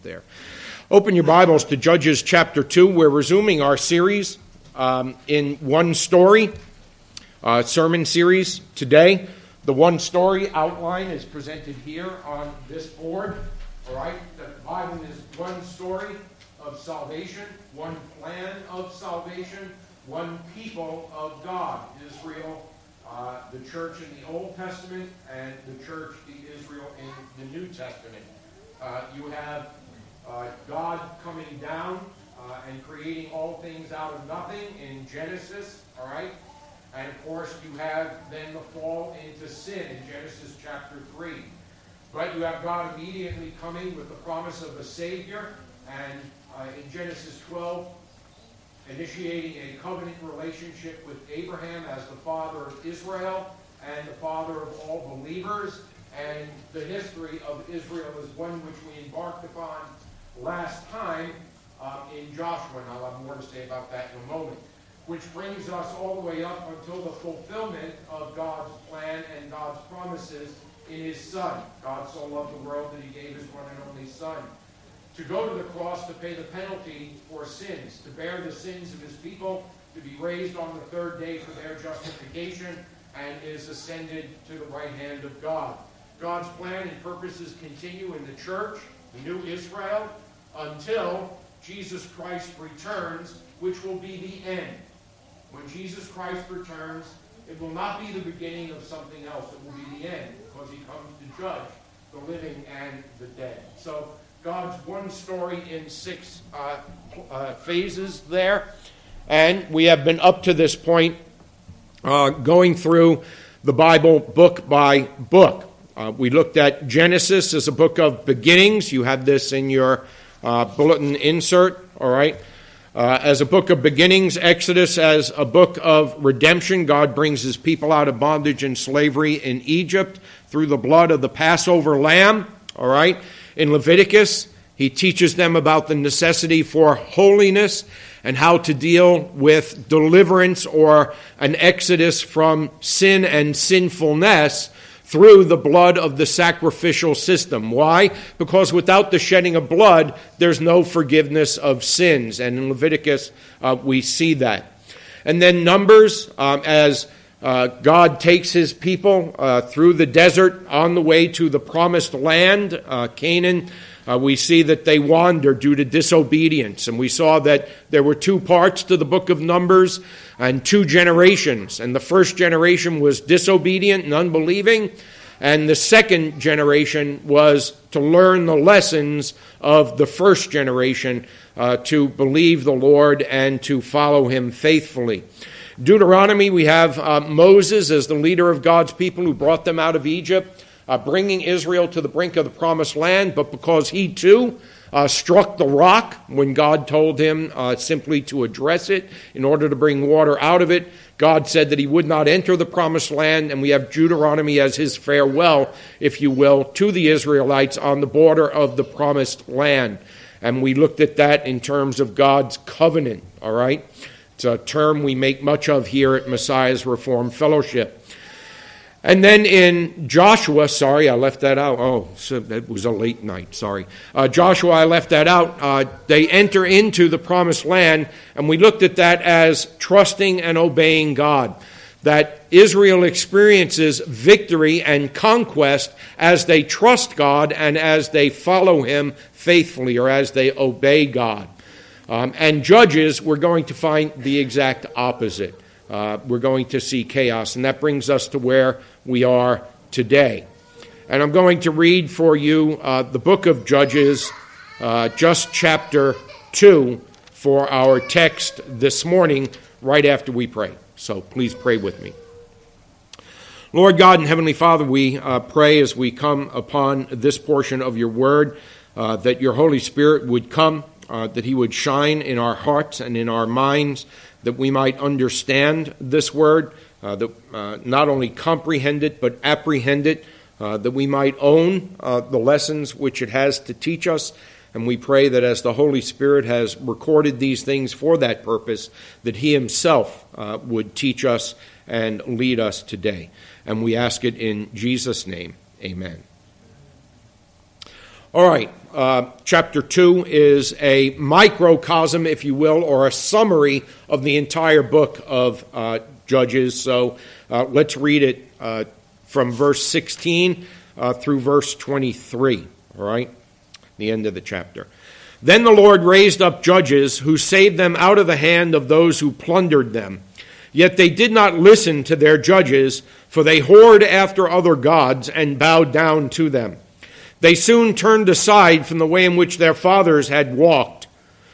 there. Open your Bibles to Judges chapter 2. We're resuming our series in one story, sermon series today. The one story outline is presented here on this board. All right, the Bible is one story of salvation, one plan of salvation, one people of God. Israel, the church in the Old Testament, and the church, the Israel in the New Testament. You have God coming down and creating all things out of nothing in Genesis, all right? And of course, you have then the fall into sin in Genesis chapter 3. But you have God immediately coming with the promise of a Savior, and in Genesis 12, initiating a covenant relationship with Abraham as the father of Israel and the father of all believers. And the history of Israel is one which we embarked upon last time in Joshua, and I'll have more to say about that in a moment, which brings us all the way up until the fulfillment of God's plan and God's promises in His Son. God so loved the world that He gave His one and only Son to go to the cross to pay the penalty for sins, to bear the sins of His people, to be raised on the third day for their justification, and is ascended to the right hand of God. God's plan and purposes continue in the church, the new Israel, until Jesus Christ returns, which will be the end. When Jesus Christ returns, it will not be the beginning of something else. It will be the end, because He comes to judge the living and the dead. So God's one story in 6 phases there. And we have been up to this point going through the Bible book by book. We looked at Genesis as a book of beginnings. You have this in your bulletin insert, all right? As a book of beginnings, Exodus as a book of redemption. God brings His people out of bondage and slavery in Egypt through the blood of the Passover lamb, all right? In Leviticus, He teaches them about the necessity for holiness and how to deal with deliverance or an exodus from sin and sinfulness through the blood of the sacrificial system. Why? Because without the shedding of blood, there's no forgiveness of sins. And in Leviticus, we see that. And then Numbers, as God takes His people through the desert on the way to the promised land, Canaan. We see that they wander due to disobedience. And we saw that there were 2 parts to the book of Numbers and 2 generations. And the first generation was disobedient and unbelieving. And the second generation was to learn the lessons of the first generation, to believe the Lord and to follow Him faithfully. Deuteronomy, we have Moses as the leader of God's people who brought them out of Egypt, bringing Israel to the brink of the promised land, but because he too struck the rock when God told him simply to address it in order to bring water out of it, God said that he would not enter the promised land, and we have Deuteronomy as his farewell, if you will, to the Israelites on the border of the promised land. And we looked at that in terms of God's covenant, all right? It's a term we make much of here at Messiah's Reformed Fellowship. And then in Joshua, sorry, I left that out. Oh, so it was a late night, sorry. Joshua, I left that out. They enter into the promised land, and we looked at that as trusting and obeying God. That Israel experiences victory and conquest as they trust God and as they follow Him faithfully, or as they obey God. And Judges, we're going to find the exact opposite. We're going to see chaos, and that brings us to where we are today. And I'm going to read for you the book of Judges, just chapter 2, for our text this morning, right after we pray. So please pray with me. Lord God and Heavenly Father, we pray as we come upon this portion of your word, that your Holy Spirit would come, that He would shine in our hearts and in our minds, that we might understand this word, that not only comprehend it, but apprehend it, that we might own the lessons which it has to teach us. And we pray that as the Holy Spirit has recorded these things for that purpose, that He Himself would teach us and lead us today. And we ask it in Jesus' name. Amen. All right, chapter 2 is a microcosm, if you will, or a summary of the entire book of Judges. So let's read it from verse 16 through verse 23, all right, the end of the chapter. Then the Lord raised up judges who saved them out of the hand of those who plundered them. Yet they did not listen to their judges, for they whored after other gods and bowed down to them. They soon turned aside from the way in which their fathers had walked,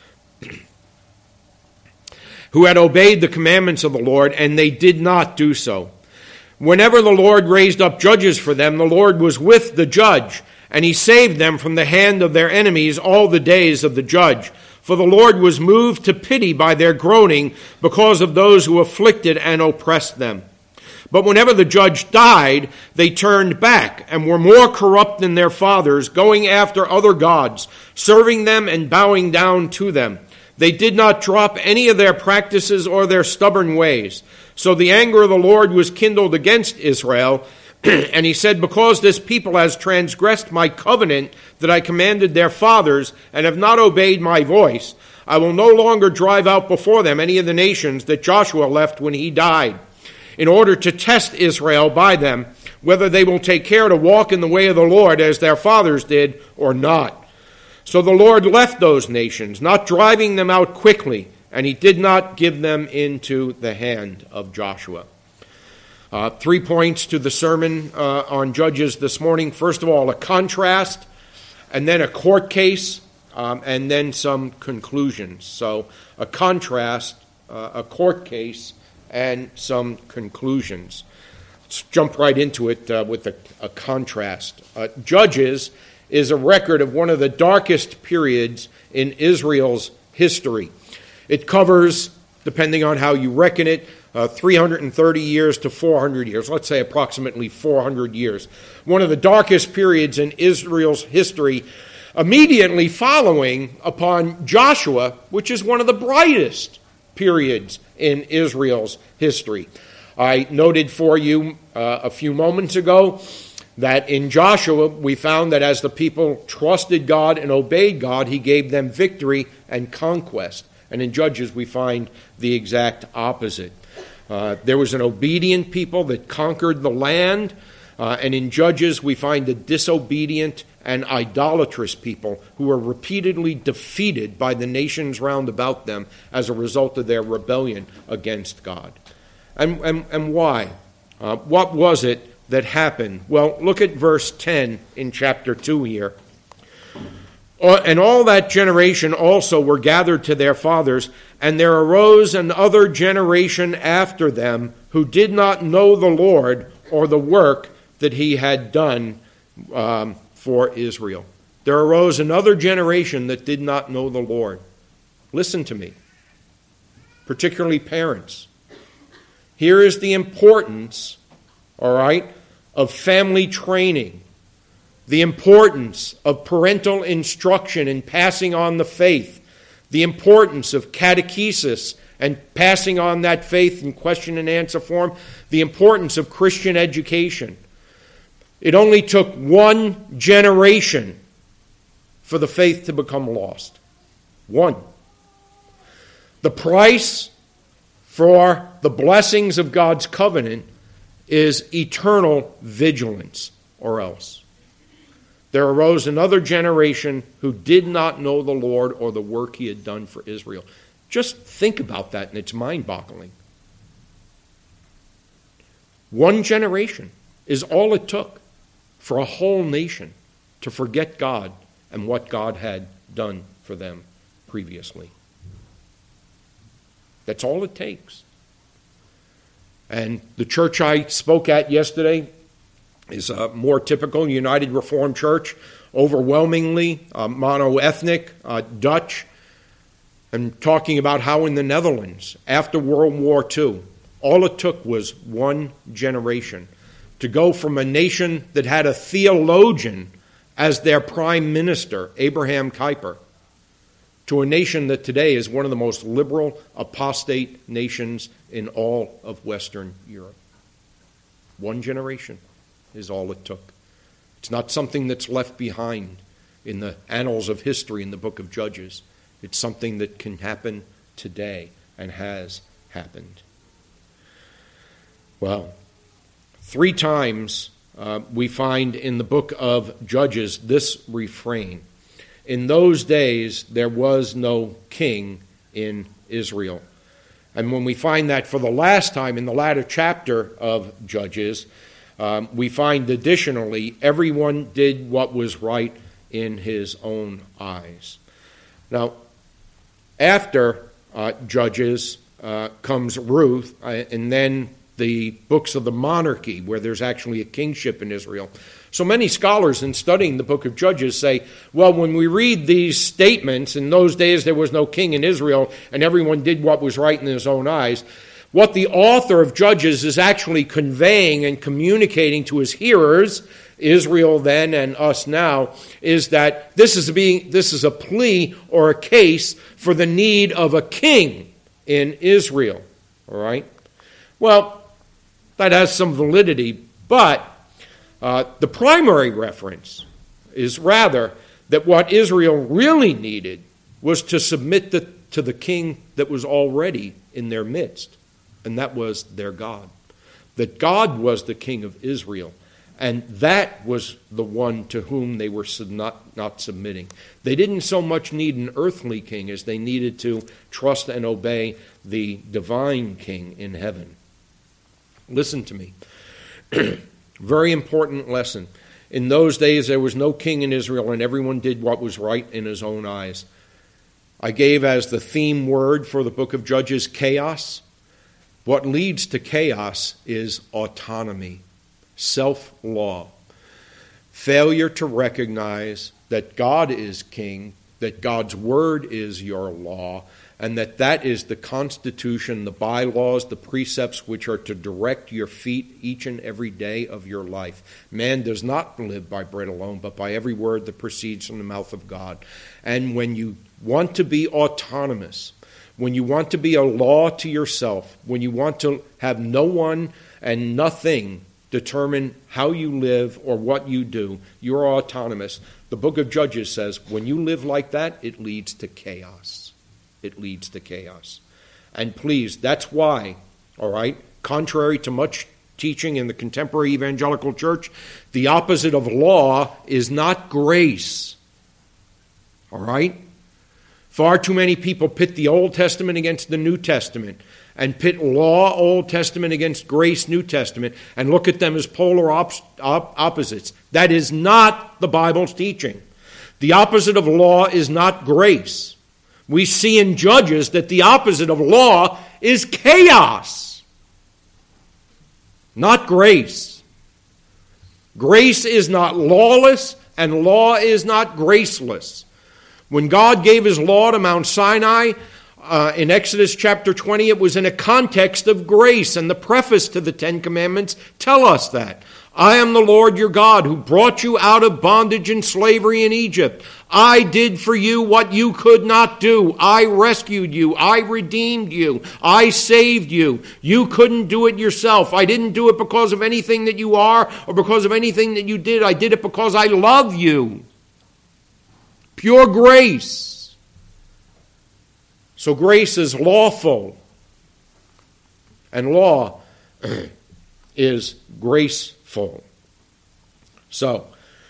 who had obeyed the commandments of the Lord, and they did not do so. Whenever the Lord raised up judges for them, the Lord was with the judge, and he saved them from the hand of their enemies all the days of the judge. For the Lord was moved to pity by their groaning because of those who afflicted and oppressed them. But whenever the judge died, they turned back and were more corrupt than their fathers, going after other gods, serving them and bowing down to them. They did not drop any of their practices or their stubborn ways. So the anger of the Lord was kindled against Israel, and he said, because this people has transgressed my covenant that I commanded their fathers and have not obeyed my voice, I will no longer drive out before them any of the nations that Joshua left when he died, in order to test Israel by them, whether they will take care to walk in the way of the Lord as their fathers did or not. So the Lord left those nations, not driving them out quickly, and he did not give them into the hand of Joshua. 3 points to the sermon on Judges this morning. First of all, a contrast, and then a court case, and then some conclusions. So a contrast, a court case, and some conclusions. Let's jump right into it with a contrast. Judges is a record of one of the darkest periods in Israel's history. It covers, depending on how you reckon it, 330 years to 400 years. Let's say approximately 400 years. One of the darkest periods in Israel's history, immediately following upon Joshua, which is one of the brightest periods in Israel's history. I noted for you a few moments ago that in Joshua we found that as the people trusted God and obeyed God, he gave them victory and conquest. And in Judges we find the exact opposite. There was an obedient people that conquered the land, and in Judges we find a disobedient and idolatrous people who were repeatedly defeated by the nations round about them as a result of their rebellion against God. And why? What was it that happened? Well, look at verse 10 in chapter 2 here. And all that generation also were gathered to their fathers, and there arose another generation after them who did not know the Lord or the work that he had done for Israel. There arose another generation that did not know the Lord. Listen to me, particularly parents. Here is the importance, all right, of family training, the importance of parental instruction in passing on the faith, the importance of catechesis and passing on that faith in question and answer form, the importance of Christian education. It only took one generation for the faith to become lost. One. The price for the blessings of God's covenant is eternal vigilance, or else. There arose another generation who did not know the Lord or the work he had done for Israel. Just think about that, and it's mind-boggling. One generation is all it took for a whole nation to forget God and what God had done for them previously. That's all it takes. And the church I spoke at yesterday is a more typical United Reformed Church, overwhelmingly mono-ethnic, Dutch, and talking about how in the Netherlands, after World War II, all it took was one generation to go from a nation that had a theologian as their prime minister, Abraham Kuyper, to a nation that today is one of the most liberal, apostate nations in all of Western Europe. One generation is all it took. It's not something that's left behind. in the annals of history in the book of Judges. It's something that can happen today and has happened. Well, 3 times we find in the book of Judges this refrain. In those days there was no king in Israel. And when we find that for the last time in the latter chapter of Judges, we find additionally, everyone did what was right in his own eyes. Now, after Judges comes Ruth, and then the books of the monarchy, where there's actually a kingship in Israel. So many scholars in studying the book of Judges say, well, when we read these statements, in those days there was no king in Israel, and everyone did what was right in his own eyes, what the author of Judges is actually conveying and communicating to his hearers, Israel then and us now, is that this is a plea or a case for the need of a king in Israel. All right? Well, that has some validity, but the primary reference is rather that what Israel really needed was to submit to the king that was already in their midst, and that was their God. That God was the king of Israel, and that was the one to whom they were not submitting. They didn't so much need an earthly king as they needed to trust and obey the divine king in heaven. Listen to me. Very important lesson. In those days there was no king in Israel, and everyone did what was right in his own eyes. I gave as the theme word for the book of Judges chaos. What leads to chaos is autonomy, self-law, failure to recognize that God is king, that God's word is your law, and that is the constitution, the bylaws, the precepts which are to direct your feet each and every day of your life. Man does not live by bread alone, but by every word that proceeds from the mouth of God. And when you want to be autonomous, when you want to be a law to yourself, when you want to have no one and nothing determine how you live or what you do, you're autonomous. The book of Judges says when you live like that, it leads to chaos. It leads to chaos. And please, that's why, all right, contrary to much teaching in the contemporary evangelical church, the opposite of law is not grace. All right? Far too many people pit the Old Testament against the New Testament and pit law, Old Testament, against grace, New Testament, and look at them as polar opposites. That is not the Bible's teaching. The opposite of law is not grace. We see in Judges that the opposite of law is chaos, not grace. Grace is not lawless, and law is not graceless. When God gave his law to Mount Sinai, in Exodus chapter 20, it was in a context of grace, and the preface to the Ten Commandments tell us that. I am the Lord your God who brought you out of bondage and slavery in Egypt. I did for you what you could not do. I rescued you. I redeemed you. I saved you. You couldn't do it yourself. I didn't do it because of anything that you are or because of anything that you did. I did it because I love you. Pure grace. So grace is lawful, and law is graceful. So,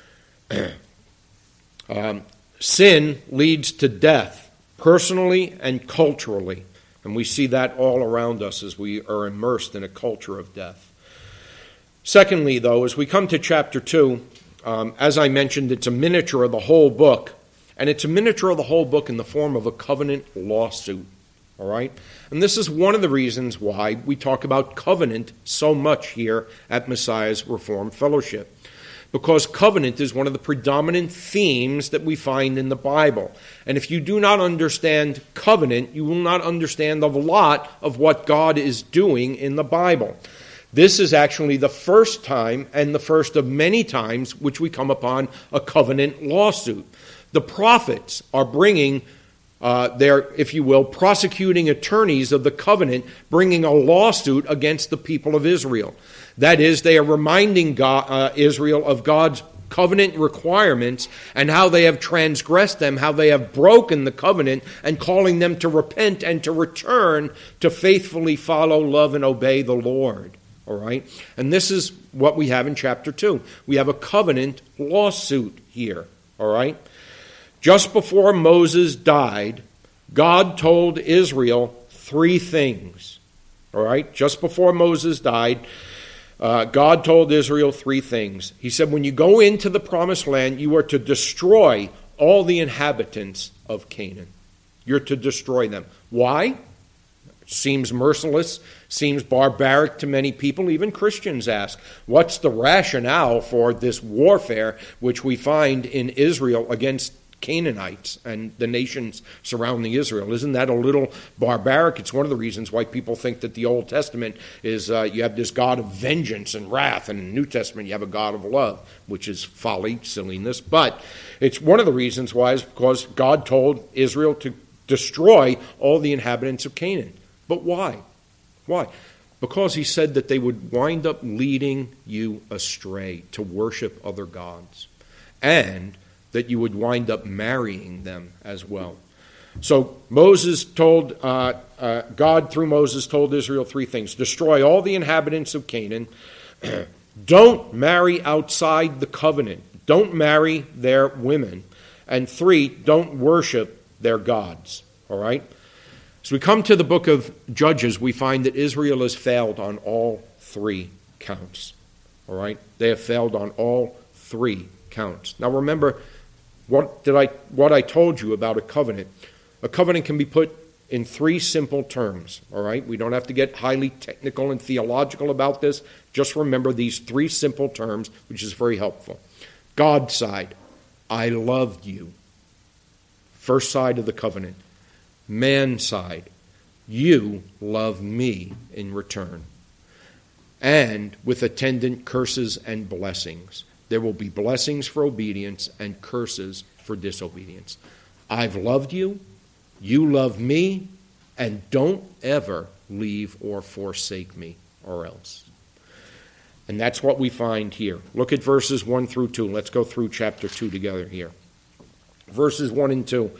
sin leads to death, personally and culturally. And we see that all around us as we are immersed in a culture of death. Secondly, though, as we come to chapter 2, as I mentioned, it's a miniature of the whole book. And it's a miniature of the whole book in the form of a covenant lawsuit. All right? And this is one of the reasons why we talk about covenant so much here at Messiah's Reformed Fellowship. Because covenant is one of the predominant themes that we find in the Bible. And if you do not understand covenant, you will not understand a lot of what God is doing in the Bible. This is actually the first time and the first of many times which we come upon a covenant lawsuit. The prophets are bringing their, if you will, prosecuting attorneys of the covenant, bringing a lawsuit against the people of Israel. That is, they are reminding Israel of God's covenant requirements and how they have transgressed them, how they have broken the covenant, and calling them to repent and to return to faithfully follow, love, and obey the Lord. All right? And this is what we have in chapter 2. We have a covenant lawsuit here. All right? Just before Moses died, God told Israel 3 things. All right? Just before Moses died, God told Israel 3 things. He said, when you go into the promised land, you are to destroy all the inhabitants of Canaan. You're to destroy them. Why? Seems merciless, seems barbaric to many people. Even Christians ask, what's the rationale for this warfare which we find in Israel against Canaanites and the nations surrounding Israel? Isn't that a little barbaric? It's one of the reasons why people think that the Old Testament is, you have this God of vengeance and wrath, and in the New Testament you have a God of love, which is folly, silliness. But it's one of the reasons why is because God told Israel to destroy all the inhabitants of Canaan. But why? Why? Because he said that they would wind up leading you astray to worship other gods, and that you would wind up marrying them as well. So Moses told, God through Moses told Israel 3 things. Destroy all the inhabitants of Canaan. Don't marry outside the covenant. Don't marry their women. And 3, don't worship their gods. All right? As we come to the book of Judges, we find that Israel has failed on all 3 counts. All right? They have failed on all 3 counts. Now remember, what I told you about a covenant. A covenant can be put in 3 simple terms, all right? We don't have to get highly technical and theological about this. Just remember these 3 simple terms, which is very helpful. God's side, I loved you. First side of the covenant. Man's side, you love me in return. And with attendant curses and blessings. There will be blessings for obedience and curses for disobedience. I've loved you, you love me, and don't ever leave or forsake me or else. And that's what we find here. Look at verses 1 through 2. Let's go through chapter 2 together here. Verses 1 and 2.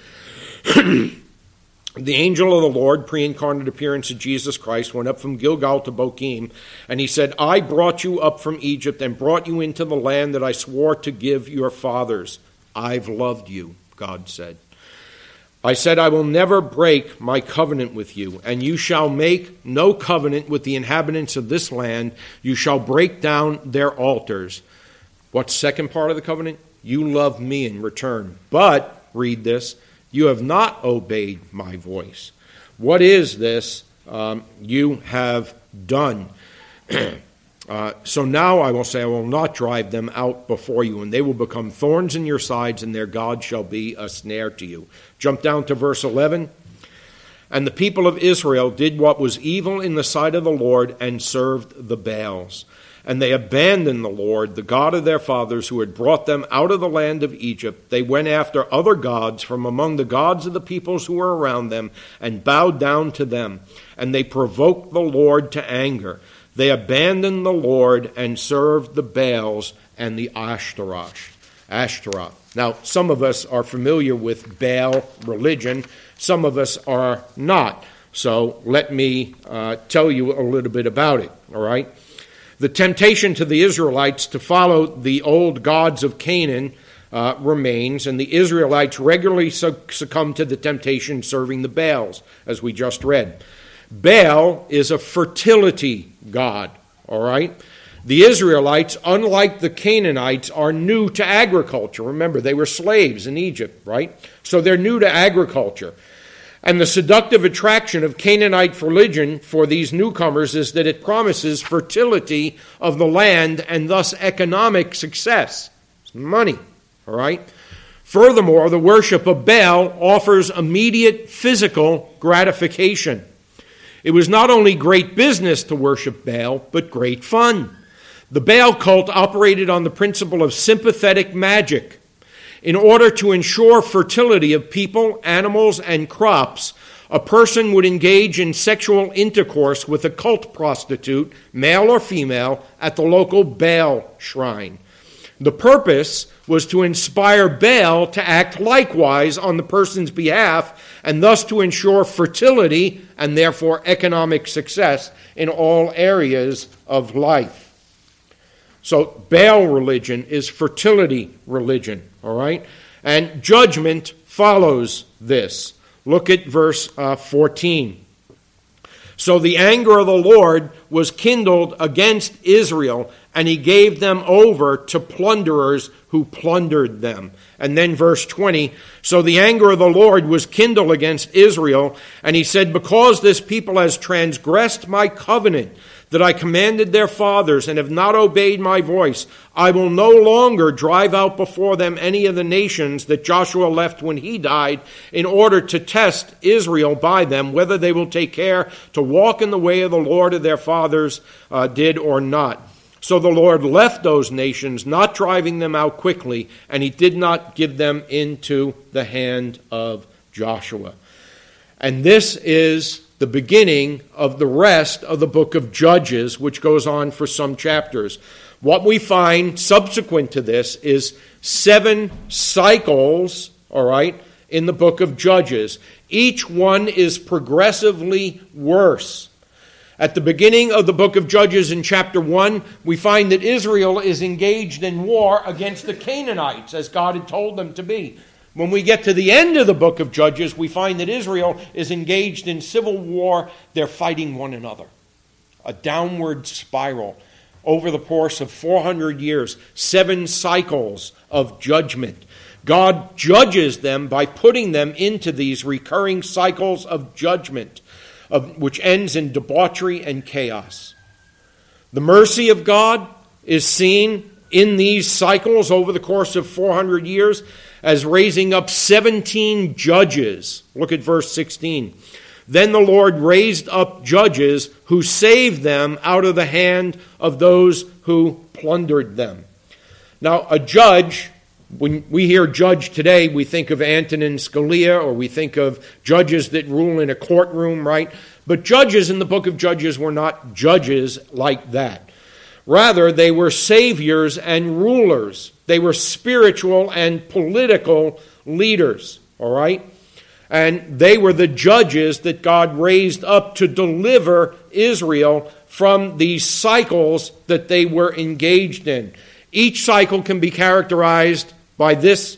The angel of the Lord, pre-incarnate appearance of Jesus Christ, went up from Gilgal to Bochim, and he said, I brought you up from Egypt and brought you into the land that I swore to give your fathers. I've loved you, God said. I said, I will never break my covenant with you, and you shall make no covenant with the inhabitants of this land. You shall break down their altars. What's the second part of the covenant? You love me in return. But, read this, you have not obeyed my voice. What is this you have done? So now I will say, I will not drive them out before you, and they will become thorns in your sides, and their God shall be a snare to you. Jump down to verse 11. And the people of Israel did what was evil in the sight of the Lord and served the Baals. And they abandoned the Lord, the God of their fathers, who had brought them out of the land of Egypt. They went after other gods from among the gods of the peoples who were around them and bowed down to them. And they provoked the Lord to anger. They abandoned the Lord and served the Baals and the Ashtaroth. Now, some of us are familiar with Baal religion. Some of us are not. So let me tell you a little bit about it, all right? The temptation to the Israelites to follow the old gods of Canaan remains, and the Israelites regularly succumb to the temptation serving the Baals, as we just read. Baal is a fertility god, all right? The Israelites, unlike the Canaanites, are new to agriculture. Remember, they were slaves in Egypt, right? So they're new to agriculture. And the seductive attraction of Canaanite religion for these newcomers is that it promises fertility of the land and thus economic success. It's money, all right? Furthermore, the worship of Baal offers immediate physical gratification. It was not only great business to worship Baal, but great fun. The Baal cult operated on the principle of sympathetic magic. In order to ensure fertility of people, animals, and crops, a person would engage in sexual intercourse with a cult prostitute, male or female, at the local Baal shrine. The purpose was to inspire Baal to act likewise on the person's behalf, and thus to ensure fertility and therefore economic success in all areas of life. So Baal religion is fertility religion, all right? And judgment follows this. Look at verse 14. So the anger of the Lord was kindled against Israel, and he gave them over to plunderers who plundered them. And then verse 20, so the anger of the Lord was kindled against Israel, and he said, because this people has transgressed my covenant that I commanded their fathers and have not obeyed my voice, I will no longer drive out before them any of the nations that Joshua left when he died, in order to test Israel by them, whether they will take care to walk in the way of the Lord of their fathers did or not. So the Lord left those nations, not driving them out quickly, and he did not give them into the hand of Joshua. And this is the beginning of the rest of the book of Judges, which goes on for some chapters. What we find subsequent to this is 7 cycles, all right, in the book of Judges. Each one is progressively worse. At the beginning of the book of Judges in chapter 1, we find that Israel is engaged in war against the Canaanites, as God had told them to be. When we get to the end of the book of Judges, we find that Israel is engaged in civil war. They're fighting one another. A downward spiral over the course of 400 years, 7 cycles of judgment. God judges them by putting them into these recurring cycles of judgment, which ends in debauchery and chaos. The mercy of God is seen in these cycles over the course of 400 years as raising up 17 judges. Look at verse 16. Then the Lord raised up judges who saved them out of the hand of those who plundered them. Now, a judge, when we hear judge today, we think of Antonin Scalia, or we think of judges that rule in a courtroom, right? But judges in the book of Judges were not judges like that. Rather, they were saviors and rulers. They were spiritual and political leaders, all right? And they were the judges that God raised up to deliver Israel from these cycles that they were engaged in. Each cycle can be characterized by these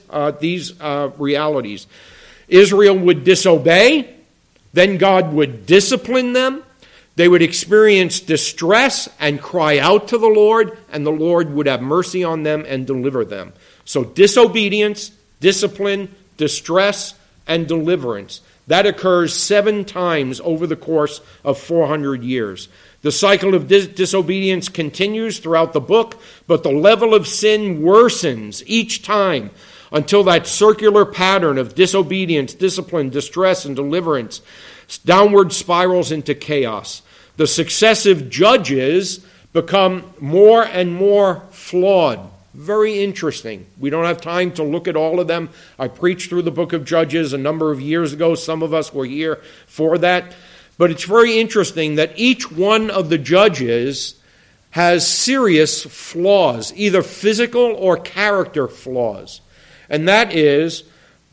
realities. Israel would disobey, then God would discipline them. They would experience distress and cry out to the Lord, and the Lord would have mercy on them and deliver them. So disobedience, discipline, distress, and deliverance. That occurs 7 times over the course of 400 years. The cycle of disobedience continues throughout the book, but the level of sin worsens each time until that circular pattern of disobedience, discipline, distress, and deliverance downward spirals into chaos. The successive judges become more and more flawed. Very interesting. We don't have time to look at all of them. I preached through the book of Judges a number of years ago. Some of us were here for that. But it's very interesting that each one of the judges has serious flaws, either physical or character flaws. And that is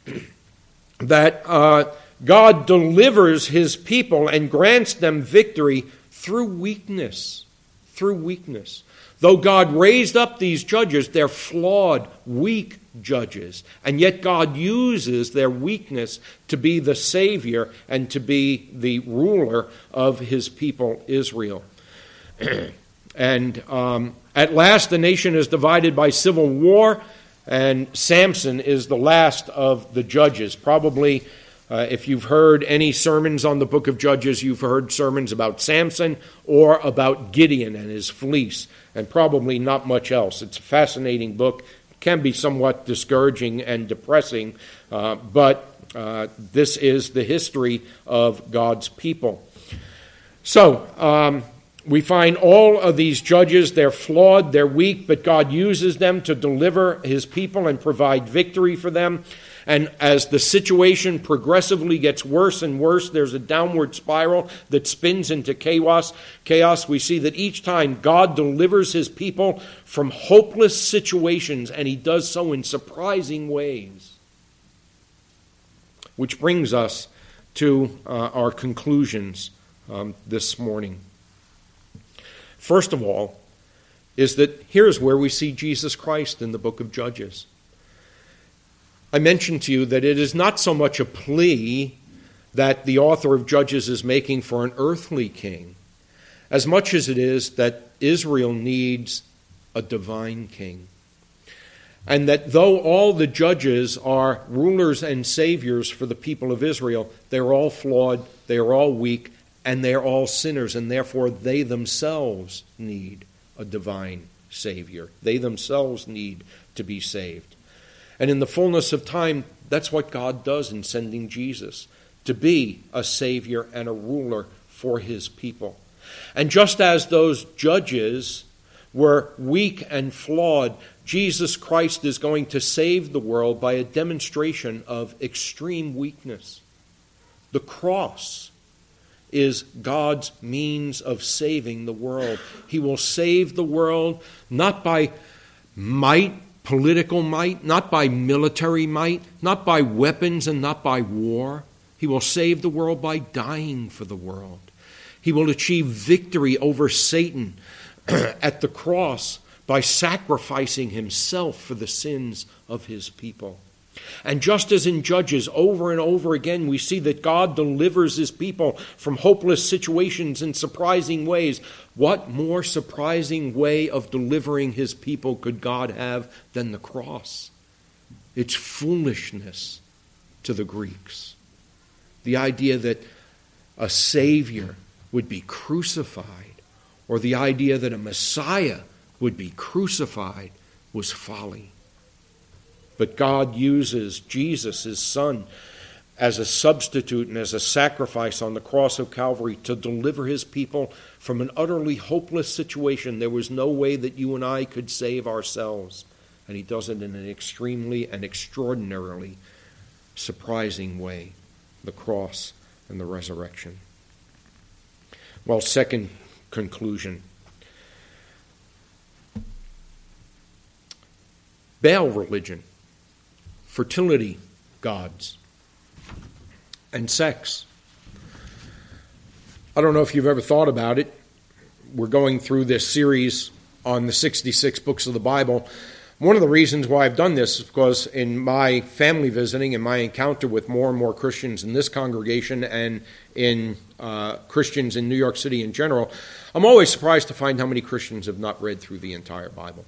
that God delivers his people and grants them victory through weakness. Through weakness. Though God raised up these judges, they're flawed, weak judges. And yet God uses their weakness to be the Savior and to be the ruler of his people Israel. And at last the nation is divided by civil war, and Samson is the last of the judges. Probably if you've heard any sermons on the book of Judges, you've heard sermons about Samson or about Gideon and his fleece, and probably not much else. It's a fascinating book. It can be somewhat discouraging and depressing, but this is the history of God's people. So, we find all of these judges, they're flawed, they're weak, but God uses them to deliver his people and provide victory for them. And as the situation progressively gets worse and worse, there's a downward spiral that spins into chaos. We see that each time God delivers his people from hopeless situations, and he does so in surprising ways. Which brings us to our conclusions this morning. First of all, is that here's where we see Jesus Christ in the book of Judges. I mentioned to you that it is not so much a plea that the author of Judges is making for an earthly king, as much as it is that Israel needs a divine king. And that though all the judges are rulers and saviors for the people of Israel, they're all flawed, they are all weak, and they're all sinners, and therefore they themselves need a divine Savior. They themselves need to be saved. And in the fullness of time, that's what God does in sending Jesus, to be a Savior and a ruler for his people. And just as those judges were weak and flawed, Jesus Christ is going to save the world by a demonstration of extreme weakness. The cross is God's means of saving the world. He will save the world not by might, political might, not by military might, not by weapons and not by war. He will save the world by dying for the world. He will achieve victory over Satan at the cross by sacrificing himself for the sins of his people. And just as in Judges, over and over again, we see that God delivers his people from hopeless situations in surprising ways. What more surprising way of delivering his people could God have than the cross? It's foolishness to the Greeks. The idea that a Savior would be crucified, or the idea that a Messiah would be crucified, was folly. But God uses Jesus, his Son, as a substitute and as a sacrifice on the cross of Calvary to deliver his people from an utterly hopeless situation. There was no way that you and I could save ourselves. And he does it in an extremely and extraordinarily surprising way, the cross and the resurrection. Well, second conclusion. Baal religion, fertility gods, and sex. I don't know if you've ever thought about it. We're going through this series on the 66 books of the Bible. One of the reasons why I've done this is because in my family visiting and my encounter with more and more Christians in this congregation and in Christians in New York City in general, I'm always surprised to find how many Christians have not read through the entire Bible.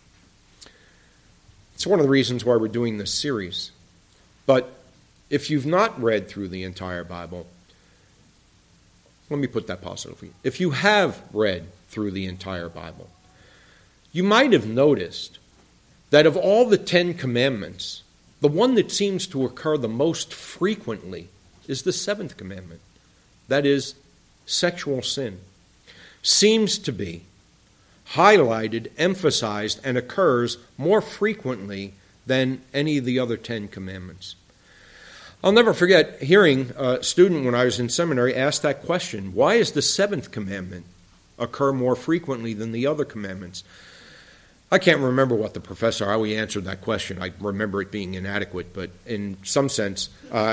It's one of the reasons why we're doing this series. But if you've not read through the entire Bible, let me put that positively. If you have read through the entire Bible, you might have noticed that of all the 10 Commandments, the one that seems to occur the most frequently is the 7th commandment. That is, sexual sin. Seems to be highlighted, emphasized, and occurs more frequently than any of the other 10 commandments. I'll never forget hearing a student when I was in seminary ask that question. Why does the 7th commandment occur more frequently than the other commandments? I can't remember what the professor, how he answered that question. I remember it being inadequate, but in some sense,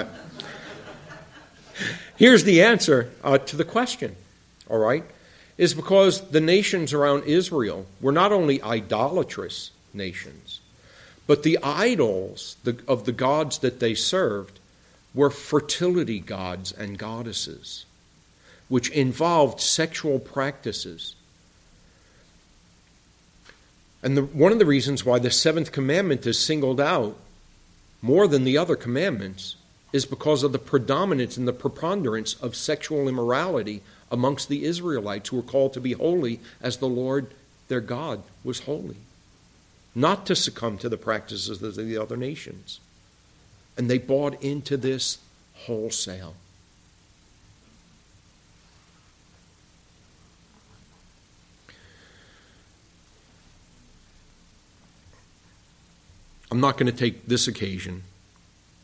here's the answer to the question, all right? Is because the nations around Israel were not only idolatrous nations, but the idols of the gods that they served were fertility gods and goddesses, which involved sexual practices. And one of the reasons why the 7th commandment is singled out more than the other commandments is because of the predominance and the preponderance of sexual immorality amongst the Israelites who were called to be holy as the Lord their God was holy, not to succumb to the practices of the other nations. And they bought into this wholesale. I'm not going to take this occasion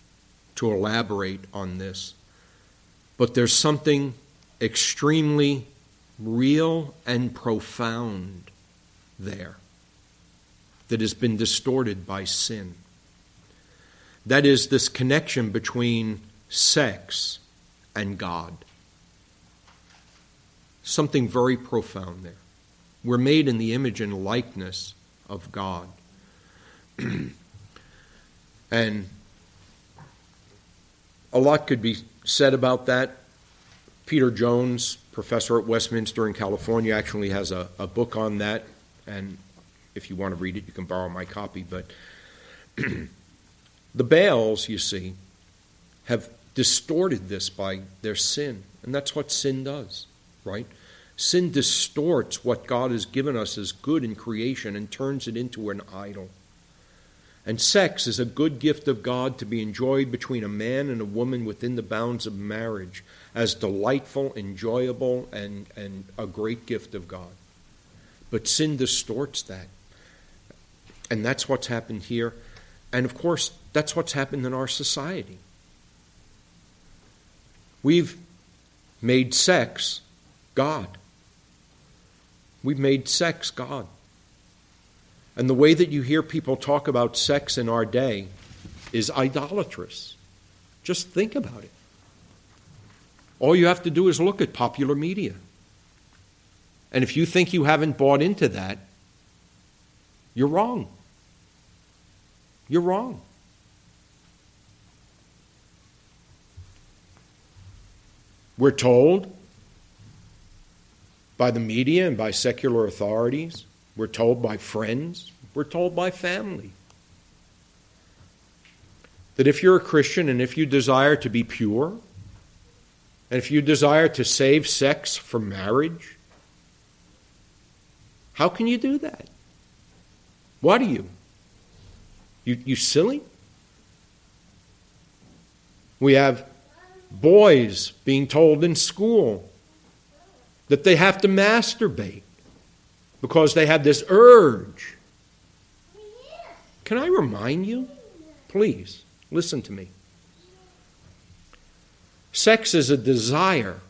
to elaborate on this, but there's something extremely real and profound there that has been distorted by sin. That is this connection between sex and God. Something very profound there. We're made in the image and likeness of God. And a lot could be said about that. Peter Jones, professor at Westminster in California, actually has a book on that. And if you want to read it, you can borrow my copy. But the Baals, you see, have distorted this by their sin. And that's what sin does, right? Sin distorts what God has given us as good in creation and turns it into an idol. And sex is a good gift of God to be enjoyed between a man and a woman within the bounds of marriage as delightful, enjoyable, and a great gift of God. But sin distorts that. And that's what's happened here. And of course, that's what's happened in our society. We've made sex God. We've made sex God. And the way that you hear people talk about sex in our day is idolatrous. Just think about it. All you have to do is look at popular media. And if you think you haven't bought into that, you're wrong. You're wrong. We're told by the media and by secular authorities, we're told by friends, we're told by family, that if you're a Christian and if you desire to be pure, and if you desire to save sex for marriage, how can you do that? Why do you? You silly? We have boys being told in school that they have to masturbate because they have this urge. Can I remind you? Please, listen to me. Sex is a desire.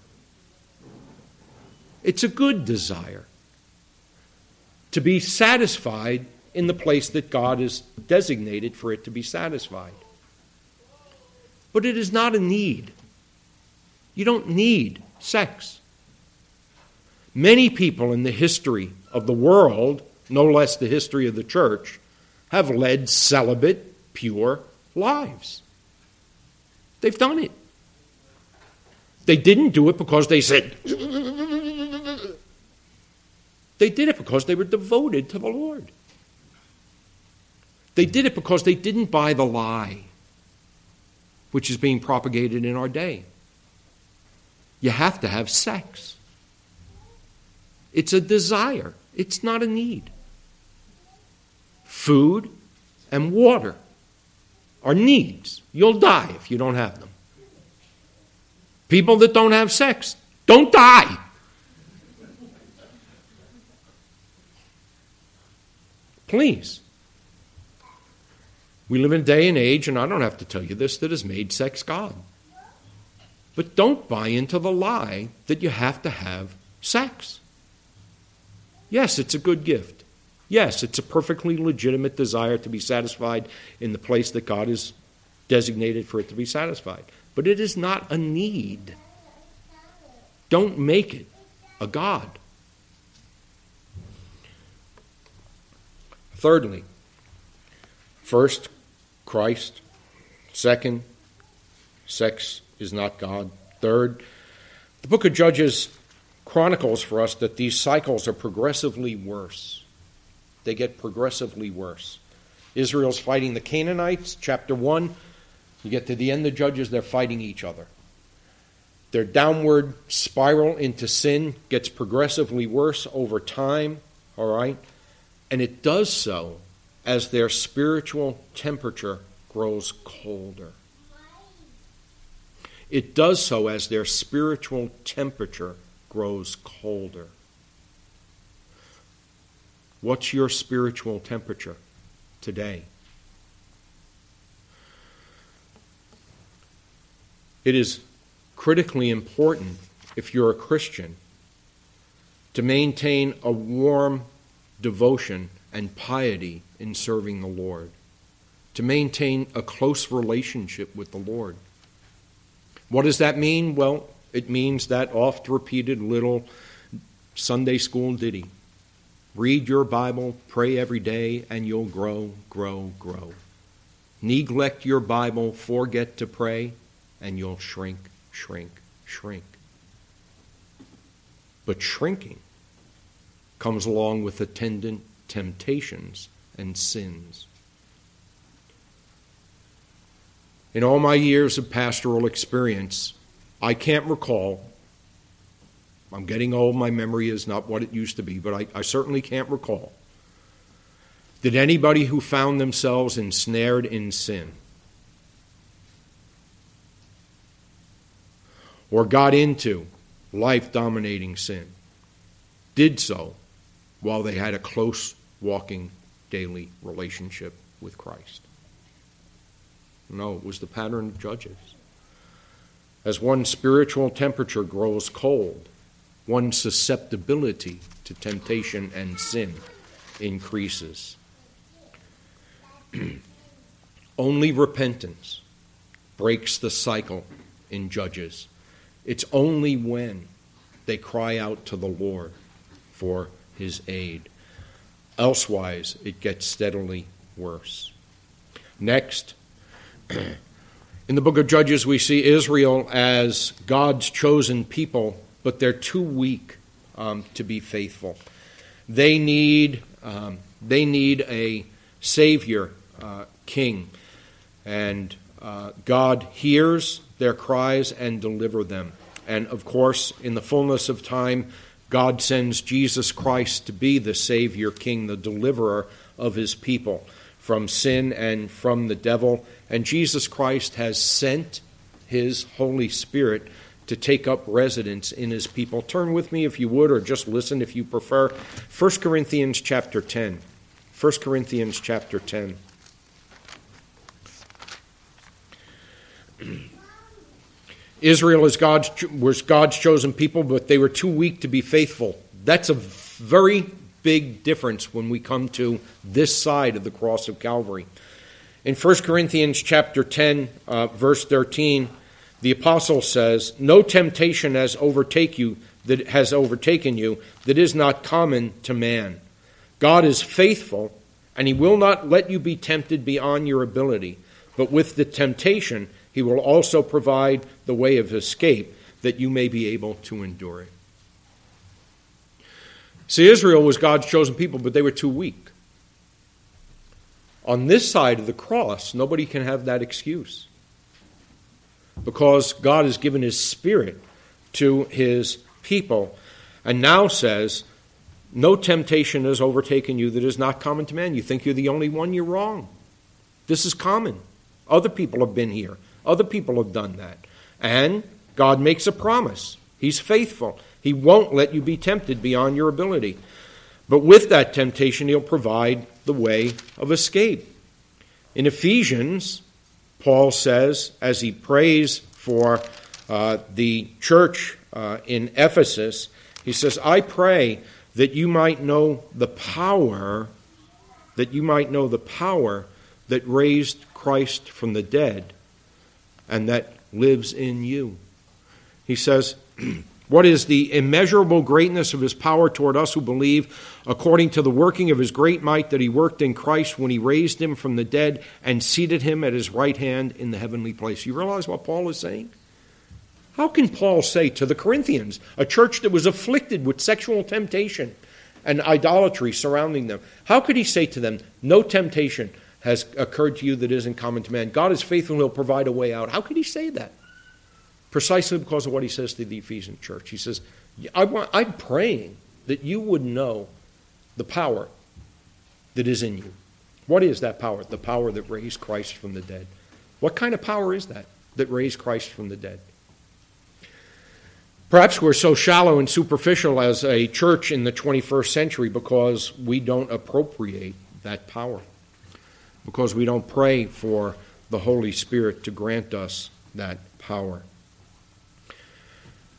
It's a good desire to be satisfied in the place that God has designated for it to be satisfied. But it is not a need. You don't need sex. Many people in the history of the world, no less the history of the church, have led celibate, pure lives. They've done it. They didn't do it because they said, they did it because they were devoted to the Lord. They did it because they didn't buy the lie which is being propagated in our day. You have to have sex. It's a desire. It's not a need. Food and water are needs. You'll die if you don't have them. People that don't have sex don't die. Please. We live in a day and age, and I don't have to tell you this, that has made sex God. But don't buy into the lie that you have to have sex. Yes, it's a good gift. Yes, it's a perfectly legitimate desire to be satisfied in the place that God has designated for it to be satisfied. But it is not a need. Don't make it a God. Thirdly, first, Christ. Second, sex is not God. Third, the book of Judges chronicles for us that these cycles are progressively worse. They get progressively worse. Israel's fighting the Canaanites, chapter 1. You get to the end of Judges, they're fighting each other. Their downward spiral into sin gets progressively worse over time, all right? And it does so as their spiritual temperature grows colder. It does so as their spiritual temperature grows colder. What's your spiritual temperature today? It is critically important, if you're a Christian, to maintain a warm devotion and piety in serving the Lord, to maintain a close relationship with the Lord. What does that mean? Well, it means that oft-repeated little Sunday school ditty. Read your Bible, pray every day, and you'll grow, grow, grow. Neglect your Bible, forget to pray, and you'll shrink, shrink, shrink. But shrinking comes along with attendant temptations and sins. In all my years of pastoral experience, I can't recall, I'm getting old, my memory is not what it used to be, but I certainly can't recall, that anybody who found themselves ensnared in sin or got into life-dominating sin did so while they had a close walking daily relationship with Christ. No, it was the pattern of Judges. As one's spiritual temperature grows cold, one's susceptibility to temptation and sin increases. Only repentance breaks the cycle in Judges. It's only when they cry out to the Lord for his aid. Elsewise, it gets steadily worse. Next, in the book of Judges, we see Israel as God's chosen people, but they're too weak to be faithful. They need a Savior, King, and God hears their cries and delivers them. And of course, in the fullness of time, God sends Jesus Christ to be the Savior, King, the deliverer of his people from sin and from the devil. And Jesus Christ has sent his Holy Spirit to take up residence in his people. Turn with me if you would, or just listen if you prefer. 1 Corinthians chapter 10. 1 Corinthians chapter 10. Israel was God's chosen people, but they were too weak to be faithful. That's a very big difference when we come to this side of the cross of Calvary. In 1 Corinthians chapter 10, verse 13, the apostle says, "No temptation has overtaken you that is not common to man. God is faithful, and he will not let you be tempted beyond your ability. But with the temptation, he will also provide the way of escape that you may be able to endure it." See, Israel was God's chosen people, but they were too weak. On this side of the cross, nobody can have that excuse, because God has given his Spirit to his people, and now says, no temptation has overtaken you that is not common to man. You think you're the only one? You're wrong. This is common. Other people have been here. Other people have done that. And God makes a promise. He's faithful. He won't let you be tempted beyond your ability. But with that temptation, he'll provide the way of escape. In Ephesians, Paul says, as he prays for the church in Ephesus, he says, "I pray that you might know the power that raised Christ from the dead and that lives in you." He says, "What is the immeasurable greatness of his power toward us who believe, according to the working of his great might that he worked in Christ when he raised him from the dead and seated him at his right hand in the heavenly place." You realize what Paul is saying? How can Paul say to the Corinthians, a church that was afflicted with sexual temptation and idolatry surrounding them, how could he say to them, no temptation has occurred to you that isn't common to man? God is faithful and he'll provide a way out. How could he say that? Precisely because of what he says to the Ephesian church. He says, I'm praying that you would know the power that is in you. What is that power? The power that raised Christ from the dead. What kind of power is that raised Christ from the dead? Perhaps we're so shallow and superficial as a church in the 21st century because we don't appropriate that power, because we don't pray for the Holy Spirit to grant us that power.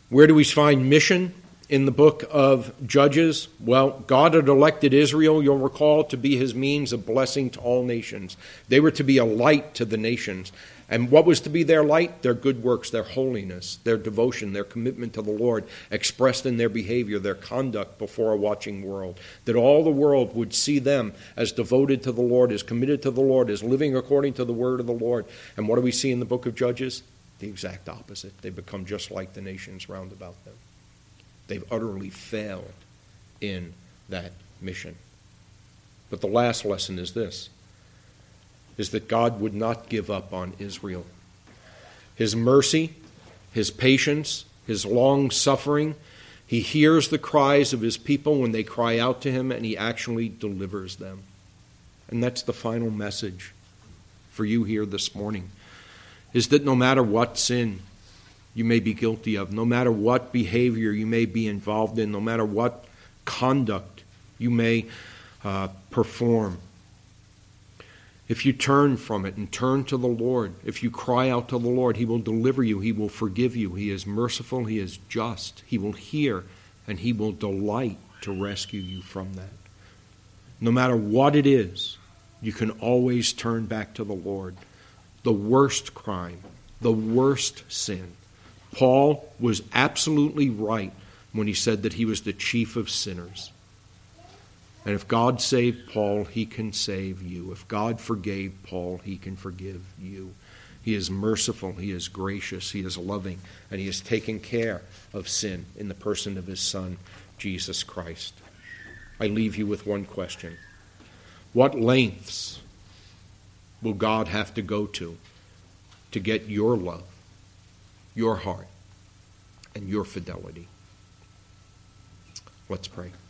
Where do we find mission in the book of Judges? Well, God had elected Israel, you'll recall, to be his means of blessing to all nations. They were to be a light to the nations. And what was to be their light? Their good works, their holiness, their devotion, their commitment to the Lord, expressed in their behavior, their conduct before a watching world. That all the world would see them as devoted to the Lord, as committed to the Lord, as living according to the word of the Lord. And what do we see in the book of Judges? The exact opposite. They become just like the nations round about them. They've utterly failed in that mission. But the last lesson is this, is that God would not give up on Israel. His mercy, his patience, his long suffering, he hears the cries of his people when they cry out to him, and he actually delivers them. And that's the final message for you here this morning, is that no matter what sin you may be guilty of, no matter what behavior you may be involved in, no matter what conduct you may perform, if you turn from it and turn to the Lord, if you cry out to the Lord, he will deliver you, he will forgive you, he is merciful, he is just, he will hear, and he will delight to rescue you from that. No matter what it is, you can always turn back to the Lord. The worst crime, the worst sin. Paul was absolutely right when he said that he was the chief of sinners. And if God saved Paul, he can save you. If God forgave Paul, he can forgive you. He is merciful, he is gracious, he is loving, and he has taken care of sin in the person of his Son, Jesus Christ. I leave you with one question. What lengths will God have to go to get your love, your heart, and your fidelity? Let's pray.